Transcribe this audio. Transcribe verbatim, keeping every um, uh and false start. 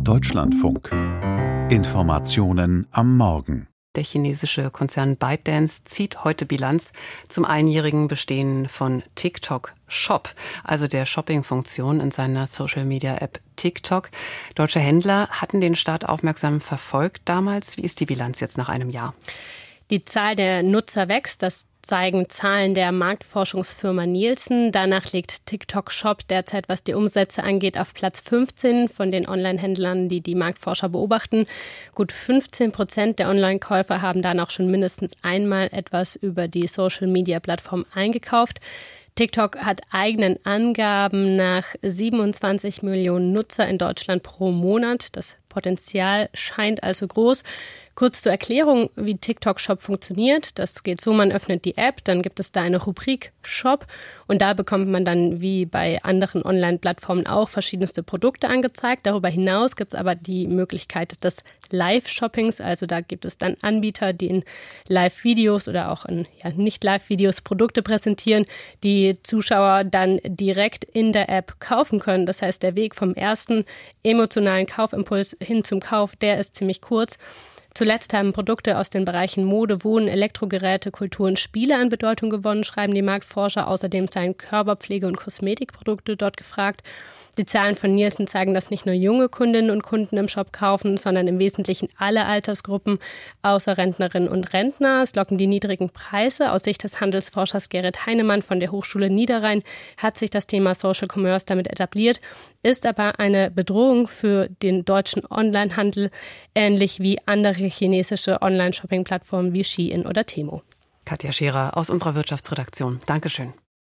Deutschlandfunk. Informationen am Morgen. Der chinesische Konzern ByteDance zieht heute Bilanz zum einjährigen Bestehen von TikTok Shop, also der Shopping-Funktion in seiner Social-Media-App TikTok. Deutsche Händler hatten den Start aufmerksam verfolgt damals. Wie ist die Bilanz jetzt nach einem Jahr? Die Zahl der Nutzer wächst, das zeigen Zahlen der Marktforschungsfirma Nielsen. Danach liegt TikTok Shop derzeit, was die Umsätze angeht, auf Platz fünfzehn von den Online-Händlern, die die Marktforscher beobachten. Gut fünfzehn Prozent der Online-Käufer haben dann auch schon mindestens einmal etwas über die Social-Media-Plattform eingekauft. TikTok hat eigenen Angaben nach siebenundzwanzig Millionen Nutzer in Deutschland pro Monat. Das Potenzial scheint also groß. Kurz zur Erklärung, wie TikTok Shop funktioniert. Das geht so, man öffnet die App, dann gibt es da eine Rubrik Shop und da bekommt man dann wie bei anderen Online-Plattformen auch verschiedenste Produkte angezeigt. Darüber hinaus gibt es aber die Möglichkeit des Live-Shoppings, also da gibt es dann Anbieter, die in Live-Videos oder auch in ja, Nicht-Live-Videos Produkte präsentieren, die Zuschauer dann direkt in der App kaufen können. Das heißt, der Weg vom ersten emotionalen Kaufimpuls hin zum Kauf, der ist ziemlich kurz. Zuletzt haben Produkte aus den Bereichen Mode, Wohnen, Elektrogeräte, Kultur und Spiele an Bedeutung gewonnen, schreiben die Marktforscher. Außerdem seien Körperpflege- und Kosmetikprodukte dort gefragt. Die Zahlen von Nielsen zeigen, dass nicht nur junge Kundinnen und Kunden im Shop kaufen, sondern im Wesentlichen alle Altersgruppen, außer Rentnerinnen und Rentner. Es locken die niedrigen Preise. Aus Sicht des Handelsforschers Gerrit Heinemann von der Hochschule Niederrhein hat sich das Thema Social Commerce damit etabliert, ist aber eine Bedrohung für den deutschen Onlinehandel, ähnlich wie andere chinesische Online-Shopping-Plattformen wie Shein oder Temu. Katja Scherer aus unserer Wirtschaftsredaktion. Dankeschön.